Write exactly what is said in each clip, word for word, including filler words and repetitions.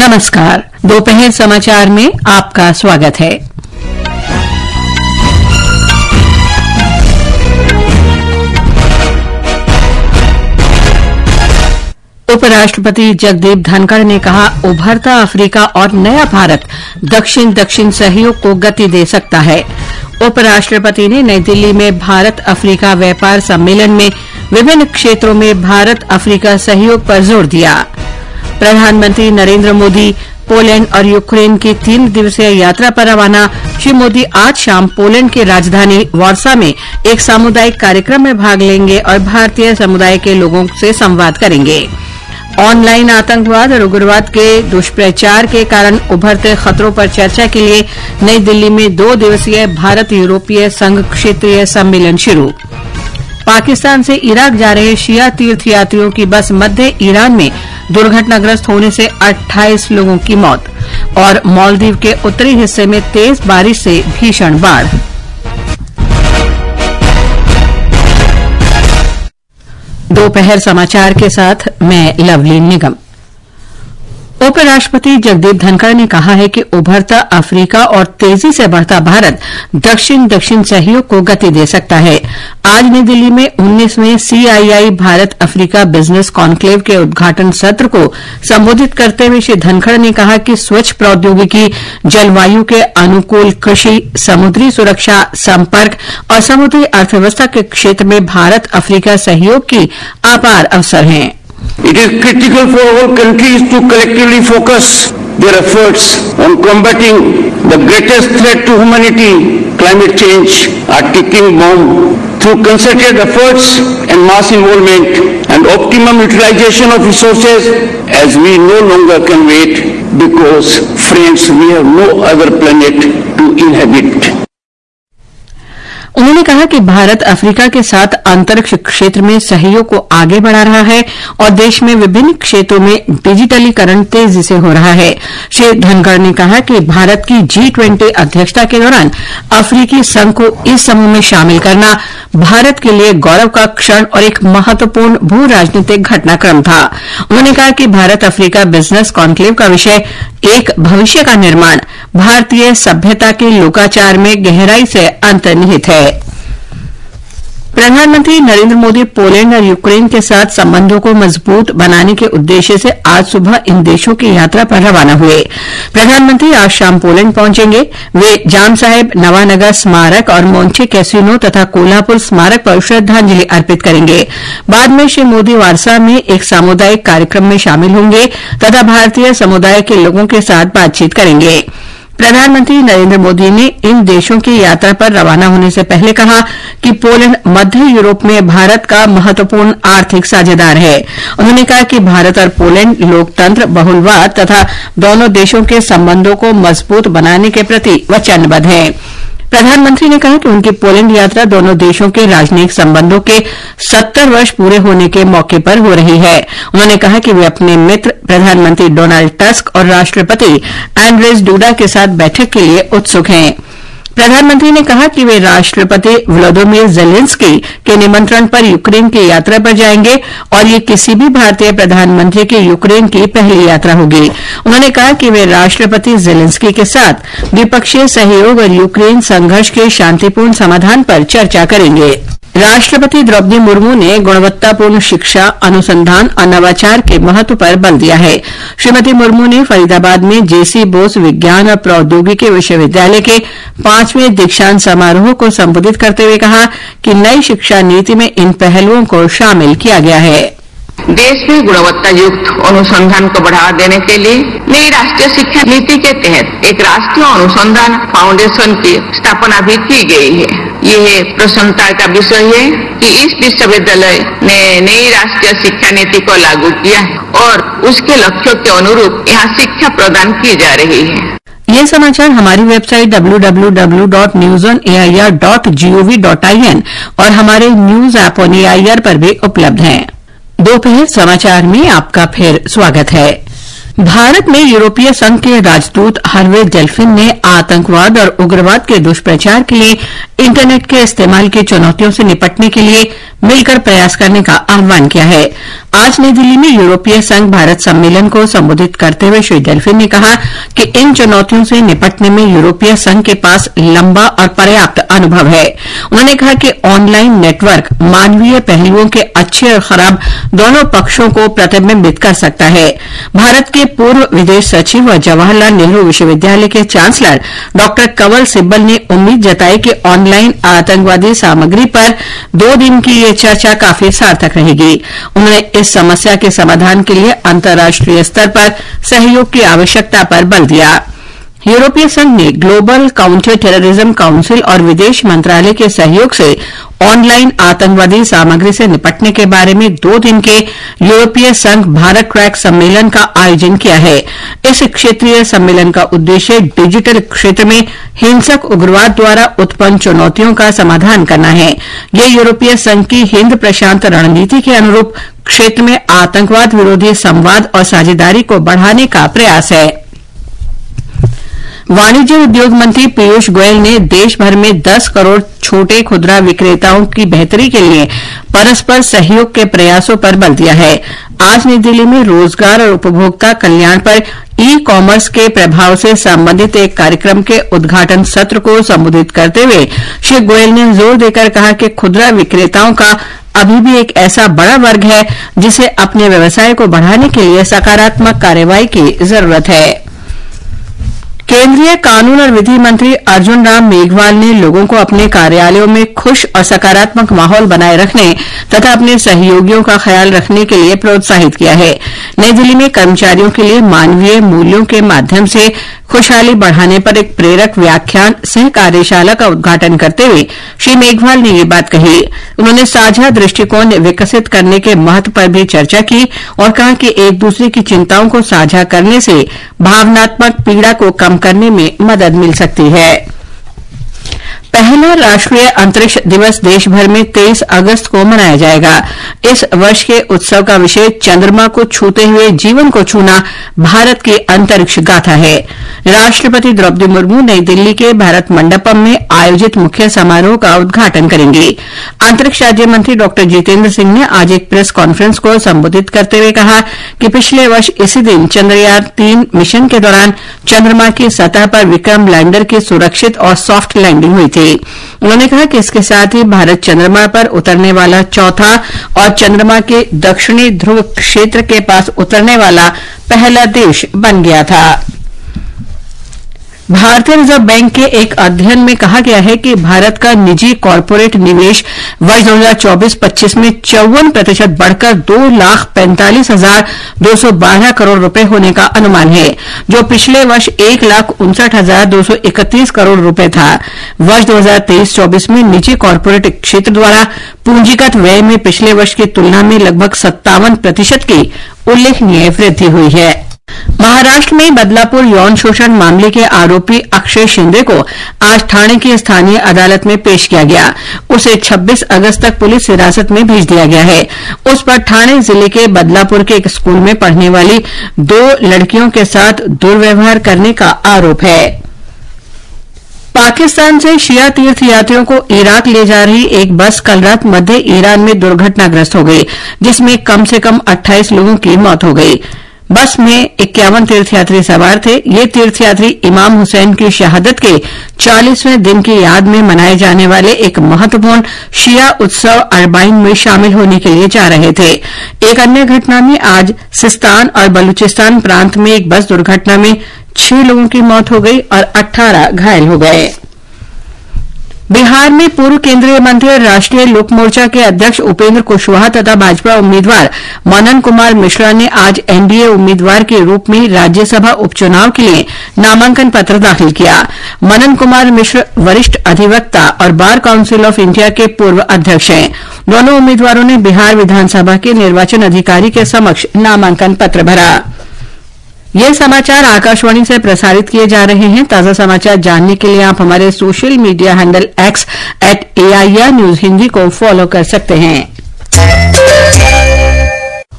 नमस्कार। दोपहर समाचार में आपका स्वागत है। उपराष्ट्रपति जगदीप धनखड़ ने कहा, उभरता अफ्रीका और नया भारत दक्षिण दक्षिण सहयोग को गति दे सकता है। उपराष्ट्रपति ने नई दिल्ली में भारत अफ्रीका व्यापार सम्मेलन में विभिन्न क्षेत्रों में भारत अफ्रीका सहयोग पर जोर दिया। प्रधानमंत्री नरेंद्र मोदी पोलैंड और यूक्रेन की तीन दिवसीय यात्रा पर रवाना। श्री मोदी आज शाम पोलैंड की राजधानी वार्सा में एक सामुदायिक कार्यक्रम में भाग लेंगे और भारतीय समुदाय के लोगों से संवाद करेंगे। ऑनलाइन आतंकवाद और उग्रवाद के दुष्प्रचार के कारण उभरते खतरों पर चर्चा के लिए नई दिल्ली में दो दिवसीय भारत यूरोपीय संघ क्षेत्रीय सम्मेलन शुरू। पाकिस्तान से इराक जा रहे शिया तीर्थयात्रियों की बस मध्य ईरान में दुर्घटनाग्रस्त होने से अट्ठाईस लोगों की मौत और मालदीव के उत्तरी हिस्से में तेज बारिश से भीषण बाढ़। दोपहर समाचार के साथ मैं लवली निगम। उपराष्ट्रपति जगदीप धनखड़ ने कहा है कि उभरता अफ्रीका और तेजी से बढ़ता भारत दक्षिण दक्षिण सहयोग को गति दे सकता है। आज नई दिल्ली में उन्नीसवें CII Bharat Africa business conclave के उद्घाटन सत्र को संबोधित करते हुए श्री धनखड़ ने कहा कि स्वच्छ प्रौद्योगिकी, जलवायु के अनुकूल कृषि, समुद्री सुरक्षा, संपर्क और समुद्री अर्थव्यवस्था के क्षेत्र में भारत अफ्रीका सहयोग की अपार अवसर हैं। It is critical for all countries to collectively focus their efforts on combating the greatest threat to humanity, climate change, a ticking bomb, through concerted efforts and mass involvement and optimum utilization of resources, as we no longer can wait, because, friends, we have no other planet to inhabit. उन्होंने कहा कि Bharat Africa के साथ अंतरिक्ष क्षेत्र में सहयोग को आगे बढ़ा रहा है और देश में विभिन्न क्षेत्रों में डिजिटलीकरण तेजी से हो रहा है। श्री धनखड़ ने कहा कि भारत की जी ट्वेंटी अध्यक्षता के दौरान अफ्रीकी संघ को इस समूह में शामिल करना भारत के लिए गौरव का क्षण और एक महत्वपूर्ण भू राजनीतिक घटनाक्रम था। उन्होंने कहा कि भारत अफ्रीका बिजनेस कॉन्क्लेव का विषय एक भविष्य का निर्माण भारतीय सभ्यता के लोकाचार में गहराई से अंतर्निहित है। प्रधानमंत्री नरेंद्र मोदी पोलैंड और यूक्रेन के साथ संबंधों को मजबूत बनाने के उद्देश्य से आज सुबह इन देशों की यात्रा पर रवाना हुए। प्रधानमंत्री आज शाम पोलैंड पहुंचेंगे। वे जाम साहेब नवानगर स्मारक और मोंटे कैसिनो तथा कोल्हापुर स्मारक पर श्रद्धांजलि अर्पित करेंगे। बाद में श्री मोदी वार्सा में एक सामुदायिक कार्यक्रम में शामिल होंगे तथा भारतीय समुदाय के लोगों के साथ बातचीत करेंगे। प्रधानमंत्री नरेंद्र मोदी ने इन देशों की यात्रा पर रवाना होने से पहले कहा कि पोलैंड मध्य यूरोप में भारत का महत्वपूर्ण आर्थिक साझेदार है। उन्होंने कहा कि भारत और पोलैंड लोकतंत्र, बहुलवाद तथा दोनों देशों के संबंधों को मजबूत बनाने के प्रति वचनबद्ध है। प्रधानमंत्री ने कहा कि उनकी पोलैंड यात्रा दोनों देशों के राजनयिक संबंधों के सत्तर वर्ष पूरे होने के मौके पर हो रही है। उन्होंने कहा कि वे अपने मित्र प्रधानमंत्री डोनाल्ड टस्क और राष्ट्रपति एंड्रेज डूडा के साथ बैठक के लिए उत्सुक हैं। प्रधानमंत्री ने कहा कि वे राष्ट्रपति व्लादिमीर ज़ेलेंस्की के निमंत्रण पर यूक्रेन की यात्रा पर जाएंगे और ये किसी भी भारतीय प्रधानमंत्री की यूक्रेन की पहली यात्रा होगी। उन्होंने कहा कि वे राष्ट्रपति ज़ेलेंस्की के साथ द्विपक्षीय सहयोग और यूक्रेन संघर्ष के शांतिपूर्ण समाधान पर चर्चा करेंगे। राष्ट्रपति द्रौपदी मुर्मू ने गुणवत्तापूर्ण शिक्षा, अनुसंधान और नवाचार के महत्व पर बल दिया है। श्रीमती मुर्मू ने फरीदाबाद में जेसी बोस विज्ञान और प्रौद्योगिकी विश्वविद्यालय के पांचवें दीक्षांत समारोह को संबोधित करते हुए कहा कि नई शिक्षा नीति में इन पहलुओं को शामिल किया गया है। देश में गुणवत्ता युक्त अनुसंधान को बढ़ावा देने के लिए नई राष्ट्रीय शिक्षा नीति के तहत एक राष्ट्रीय अनुसंधान फाउंडेशन की स्थापना भी की गई है। यह प्रसन्नता का विषय है कि इस विश्वविद्यालय ने नई राष्ट्रीय शिक्षा नीति को लागू किया है और उसके लक्ष्यों के अनुरूप यहाँ शिक्षा प्रदान की जा रही है। ये समाचार हमारी website W W W dot news on A I R dot G O V dot I N और हमारे news app on A I R पर भी उपलब्ध हैं। दोपहर समाचार में आपका फिर स्वागत है। भारत में यूरोपीय संघ के राजदूत हर्वे डेल्फिन ने आतंकवाद और उग्रवाद के दुष्प्रचार के लिए इंटरनेट के इस्तेमाल की चुनौतियों से निपटने के लिए मिलकर प्रयास करने का आह्वान किया है। आज नई दिल्ली में यूरोपीय संघ भारत सम्मेलन को संबोधित करते हुए श्री डेल्फिन ने कहा कि इन चुनौतियों से निपटने में यूरोपीय संघ के पास लंबा और पर्याप्त अनुभव है। उन्होंने कहा कि ऑनलाइन नेटवर्क मानवीय पहलुओं के अच्छे और खराब दोनों पक्षों को प्रतिबिंबित कर सकता है। भारत के पूर्व विदेश सचिव और जवाहरलाल नेहरू विश्वविद्यालय के चांसलर डॉ कंवल सिब्बल ने उम्मीद जताई कि ऑनलाइन आतंकवादी सामग्री पर दो दिन की ये चर्चा काफी सार्थक रहेगी। उन्होंने इस समस्या के समाधान के लिए अंतर्राष्ट्रीय स्तर पर सहयोग की आवश्यकता पर बल दिया। यूरोपीय संघ ने ग्लोबल काउंटर टेररिज्म काउंसिल और विदेश मंत्रालय के सहयोग से ऑनलाइन आतंकवादी सामग्री से निपटने के बारे में दो दिन के यूरोपीय संघ भारत ट्रैक सम्मेलन का आयोजन किया है। इस क्षेत्रीय सम्मेलन का उद्देश्य डिजिटल क्षेत्र में हिंसक उग्रवाद द्वारा उत्पन्न चुनौतियों का समाधान करना है। यह यूरोपीय संघ की हिंद प्रशांत रणनीति के अनुरूप क्षेत्र में आतंकवाद विरोधी संवाद और साझेदारी को बढ़ाने का प्रयास है। वाणिज्य उद्योग मंत्री पीयूष गोयल ने देश भर में दस करोड़ छोटे खुदरा विक्रेताओं की बेहतरी के लिए परस्पर सहयोग के प्रयासों पर बल दिया है। आज नई दिल्ली में रोजगार और उपभोक्ता कल्याण पर ई कॉमर्स के प्रभाव से संबंधित एक कार्यक्रम के उद्घाटन सत्र को संबोधित करते हुए श्री गोयल ने जोर देकर कहा कि खुदरा विक्रेताओं का अभी भी एक ऐसा बड़ा वर्ग है जिसे अपने व्यवसाय को बढ़ाने के लिए सकारात्मक कार्रवाई की जरूरत है। केंद्रीय कानून और विधि मंत्री अर्जुन राम मेघवाल ने लोगों को अपने कार्यालयों में खुश और सकारात्मक माहौल बनाए रखने तथा अपने सहयोगियों का ख्याल रखने के लिए प्रोत्साहित किया है। नई दिल्ली में कर्मचारियों के लिए मानवीय मूल्यों के माध्यम से खुशहाली बढ़ाने पर एक प्रेरक व्याख्यान सह कार्यशाला का उद्घाटन करते हुए श्री मेघवाल ने ये बात कही। उन्होंने साझा दृष्टिकोण विकसित करने के महत्व पर भी चर्चा की और कहा कि एक दूसरे की चिंताओं को साझा करने से भावनात्मक पीड़ा को कम करने में मदद मिल सकती है। पहला राष्ट्रीय अंतरिक्ष दिवस देश भर में तेईस अगस्त को मनाया जाएगा। इस वर्ष के उत्सव का विषय चंद्रमा को छूते हुए जीवन को छूना भारत की अंतरिक्ष गाथा है। राष्ट्रपति द्रौपदी मुर्मू नई दिल्ली के भारत मंडपम में आयोजित मुख्य समारोह का उद्घाटन करेंगी। अंतरिक्ष राज्य मंत्री डॉ जितेंद्र सिंह ने आज एक प्रेस कॉन्फ्रेंस को संबोधित करते हुए कहा कि पिछले वर्ष इसी दिन चंद्रयान तीन मिशन के दौरान चंद्रमा की सतह पर विक्रम लैंडर की सुरक्षित और सॉफ्ट लैंडिंग हुई थी। उन्होंने कहा कि इसके साथ ही भारत चंद्रमा पर उतरने वाला चौथा और चंद्रमा के दक्षिणी ध्रुव क्षेत्र के पास उतरने वाला पहला देश बन गया था। भारतीय रिजर्व बैंक के एक अध्ययन में कहा गया है कि भारत का निजी कॉरपोरेट निवेश वर्ष दो हज़ार चौबीस पच्चीस में चौवन प्रतिशत बढ़कर दो लाख पैंतालीस हजार दो सौ बारह करोड़ रुपए होने का अनुमान है, जो पिछले वर्ष एक लाख उनसठ हजार दो सौ इकतीस करोड़ रुपए था। वर्ष दो हज़ार तेईस चौबीस में निजी कॉरपोरेट क्षेत्र द्वारा पूंजीगत व्यय में पिछले वर्ष की तुलना में लगभग सत्तावन प्रतिशत की उल्लेखनीय वृद्धि हुई है। महाराष्ट्र में बदलापुर यौन शोषण मामले के आरोपी अक्षय शिंदे को आज ठाणे की स्थानीय अदालत में पेश किया गया। उसे छब्बीस अगस्त तक पुलिस हिरासत में भेज दिया गया है। उस पर ठाणे जिले के बदलापुर के एक स्कूल में पढ़ने वाली दो लड़कियों के साथ दुर्व्यवहार करने का आरोप है। पाकिस्तान से शिया तीर्थयात्रियों को इराक ले जा रही एक बस कल रात मध्य ईरान में दुर्घटनाग्रस्त हो गई, जिसमें कम से कम अट्ठाईस लोगों की मौत हो गई। बस में इक्यावन तीर्थयात्री सवार थे। ये तीर्थयात्री इमाम हुसैन की शहादत के चालीसवें दिन की याद में मनाए जाने वाले एक महत्वपूर्ण शिया उत्सव अरबाइन में शामिल होने के लिए जा रहे थे। एक अन्य घटना में आज सिस्तान और बलूचिस्तान प्रांत में एक बस दुर्घटना में छह लोगों की मौत हो गई और अठारह घायल हो गए। बिहार में पूर्व केंद्रीय मंत्री और राष्ट्रीय लोक मोर्चा के अध्यक्ष उपेंद्र कुशवाहा तथा भाजपा उम्मीदवार मनन कुमार मिश्रा ने आज एनडीए उम्मीदवार के रूप में राज्यसभा उपचुनाव के लिए नामांकन पत्र दाखिल किया। मनन कुमार मिश्र वरिष्ठ अधिवक्ता और बार काउंसिल ऑफ इंडिया के पूर्व अध्यक्ष हैं। दोनों उम्मीदवारों ने बिहार विधानसभा के निर्वाचन अधिकारी के समक्ष नामांकन पत्र भरा। ये समाचार आकाशवाणी से प्रसारित किए जा रहे हैं। ताजा समाचार जानने के लिए आप हमारे social media handle X at AIR news Hindi को फॉलो कर सकते हैं।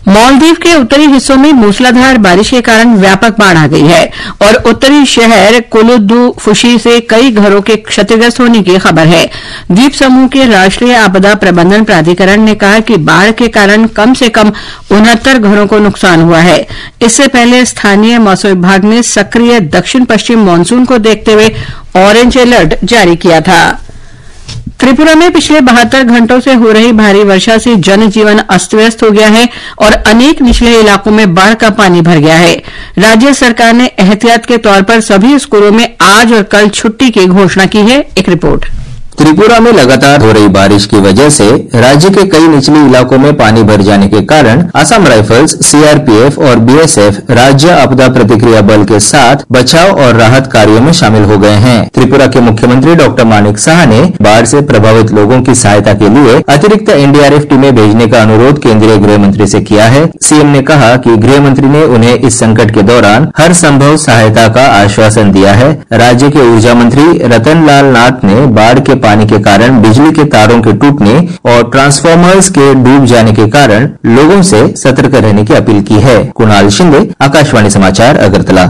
मालदीव के उत्तरी हिस्सों में मूसलाधार बारिश के कारण व्यापक बाढ़ आ गई है और उत्तरी शहर कुलुदुफुशी से कई घरों के क्षतिग्रस्त होने की खबर है। द्वीप समूह के राष्ट्रीय आपदा प्रबंधन प्राधिकरण ने कहा कि बाढ़ के कारण कम से कम उनहत्तर घरों को नुकसान हुआ है। इससे पहले स्थानीय मौसम विभाग ने सक्रिय दक्षिण पश्चिम मानसून को देखते हुए ऑरेंज अलर्ट जारी किया था। त्रिपुरा में पिछले बहत्तर घंटों से हो रही भारी वर्षा से जनजीवन अस्त-व्यस्त हो गया है और अनेक निचले इलाकों में बाढ़ का पानी भर गया है। राज्य सरकार ने एहतियात के तौर पर सभी स्कूलों में आज और कल छुट्टी की घोषणा की है। एक रिपोर्ट। त्रिपुरा में लगातार हो रही बारिश की वजह से राज्य के कई निचले इलाकों में पानी भर जाने के कारण असम राइफल्स, सीआरपीएफ और बीएसएफ राज्य आपदा प्रतिक्रिया बल के साथ बचाव और राहत कार्यों में शामिल हो गए हैं। त्रिपुरा के मुख्यमंत्री डॉक्टर मानिक साह ने बाढ़ से प्रभावित लोगों की सहायता के लिए अतिरिक्त एनडीआरएफ टीमें भेजने का अनुरोध केंद्रीय गृह मंत्री से किया है। सीएम ने कहा कि गृह मंत्री ने उन्हें इस संकट के दौरान हर संभव सहायता का आश्वासन दिया है। राज्य के ऊर्जा मंत्री रतन लाल नाथ ने बाढ़ के पानी के कारण बिजली के तारों के टूटने और ट्रांसफार्मर्स के डूब जाने के कारण लोगों से सतर्क रहने की अपील की है। कुणाल शिंदे, आकाशवाणी समाचार, अगरतला।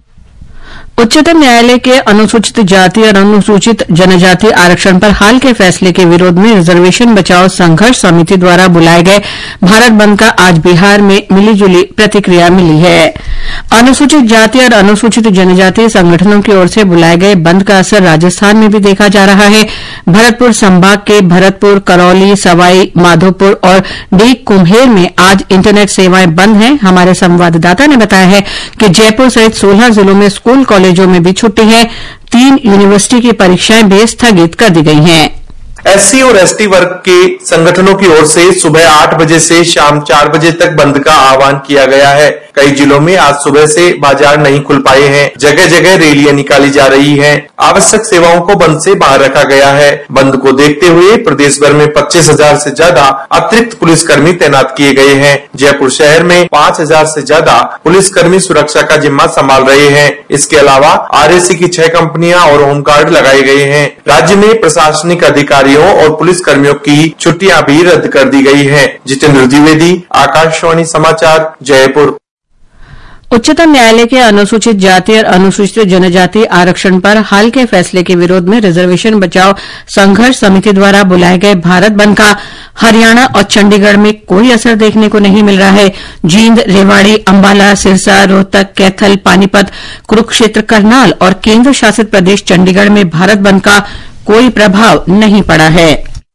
उच्चतम न्यायालय के अनुसूचित जाति और अनुसूचित जनजाति आरक्षण पर हाल के फैसले के विरोध में रिजर्वेशन बचाओ संघर्ष समिति द्वारा बुलाए गए भारत बंद का आज बिहार में मिलीजुली प्रतिक्रिया मिली है। अनुसूचित जाति और अनुसूचित जनजाति संगठनों की ओर से बुलाए गए बंद का असर राजस्थान में भी देखा जा रहा है। भरतपुर संभाग के भरतपुर, करौली, सवाई माधोपुर और डीग कुम्हेर में आज इंटरनेट सेवाएं बंद हैं। हमारे संवाददाता ने बताया है कि जयपुर सहित सोलह जिलों में स्कूल कॉलेजों में भी छुट्टी है। तीन यूनिवर्सिटी की परीक्षाएं भी स्थगित कर दी गई हैं। एससी और एसटी वर्ग के संगठनों की ओर से सुबह आठ बजे से शाम चार बजे तक बंद का आह्वान किया गया है। कई जिलों में आज सुबह से बाजार नहीं खुल पाए हैं। जगह जगह रैलियां निकाली जा रही हैं। आवश्यक सेवाओं को बंद से बाहर रखा गया है। बंद को देखते हुए प्रदेश भर में पच्चीस हजार से ज्यादा अतिरिक्त पुलिसकर्मी तैनात किए गए हैं। जयपुर शहर में पांच हजार से ज्यादा पुलिसकर्मी सुरक्षा का जिम्मा संभाल रहे हैं। इसके अलावा आरएसी की छह कंपनियां और होमगार्ड लगाए गए हैं। राज्य में प्रशासनिक अधिकारियों और पुलिस कर्मियों की छुट्टियां भी रद्द कर दी गई हैं। जितेंद्र द्विवेदी, आकाशवाणी समाचार, जयपुर। उच्चतम न्यायालय के अनुसूचित जाति और अनुसूचित जनजाति आरक्षण पर हाल के फैसले के विरोध में रिजर्वेशन बचाओ संघर्ष समिति द्वारा बुलाए गए भारत बंद का हरियाणा और चंडीगढ़ में कोई असर देखने को नहीं मिल रहा है। जींद, रेवाड़ी, अंबाला, सिरसा, रोहतक, कैथल, पानीपत, कुरुक्षेत्र, करनाल और केंद्र शासित प्रदेश चंडीगढ़ में भारत बंद का कोई प्रभाव नहीं पड़ा है।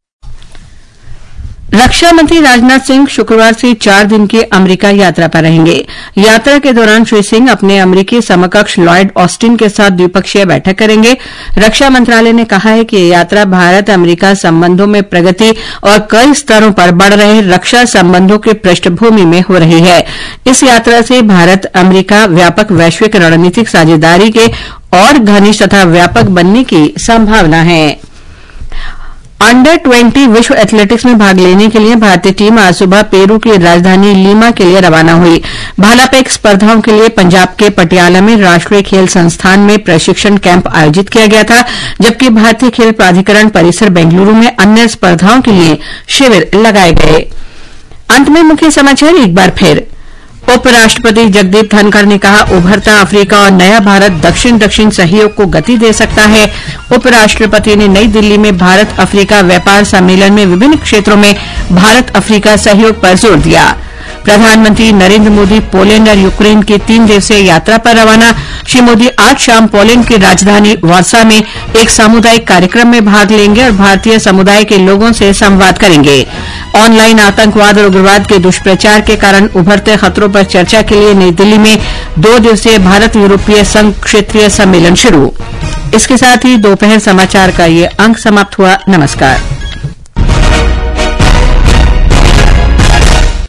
रक्षा मंत्री राजनाथ सिंह शुक्रवार से चार दिन की अमेरिका यात्रा पर रहेंगे। यात्रा के दौरान श्री सिंह अपने अमेरिकी समकक्ष लॉयड ऑस्टिन के साथ द्विपक्षीय बैठक करेंगे। रक्षा मंत्रालय ने कहा है कि यह यात्रा भारत अमेरिका संबंधों में प्रगति और कई स्तरों पर बढ़ रहे रक्षा संबंधों की पृष्ठभूमि में हो रही है। इस यात्रा से भारत अमेरिका व्यापक वैश्विक रणनीतिक साझेदारी के और घनिष्ठ तथा व्यापक बनने की संभावना है। अंडर ट्वेंटी विश्व एथलेटिक्स में भाग लेने के लिए भारतीय टीम आज सुबह पेरू की राजधानी लीमा के लिए रवाना हुई। भालाफेंक स्पर्धाओं के लिए पंजाब के पटियाला में राष्ट्रीय खेल संस्थान में प्रशिक्षण कैंप आयोजित किया गया था, जबकि भारतीय खेल प्राधिकरण परिसर बेंगलुरू में अन्य स्पर्धाओं के लिए शिविर लगाए गए। अंत में मुख्य समाचार एक बार फिर। उपराष्ट्रपति जगदीप धनखड़ ने कहा, उभरता अफ्रीका और नया भारत दक्षिण दक्षिण सहयोग को गति दे सकता है। उपराष्ट्रपति ने नई दिल्ली में भारत अफ्रीका व्यापार सम्मेलन में विभिन्न क्षेत्रों में भारत अफ्रीका सहयोग पर जोर दिया। प्रधानमंत्री नरेंद्र मोदी पोलैंड और यूक्रेन की तीन दिवसीय यात्रा पर रवाना। श्री मोदी आज शाम पोलैंड की राजधानी वार्सा में एक सामुदायिक कार्यक्रम में भाग लेंगे और भारतीय समुदाय के लोगों से संवाद करेंगे। ऑनलाइन आतंकवाद और उग्रवाद के दुष्प्रचार के कारण उभरते खतरों पर चर्चा के लिए नई दिल्ली में दो दिवसीय भारत यूरोपीय संघ क्षेत्रीय सम्मेलन शुरू। इसके साथ ही दोपहर समाचार का ये अंक समाप्त हुआ। नमस्कार।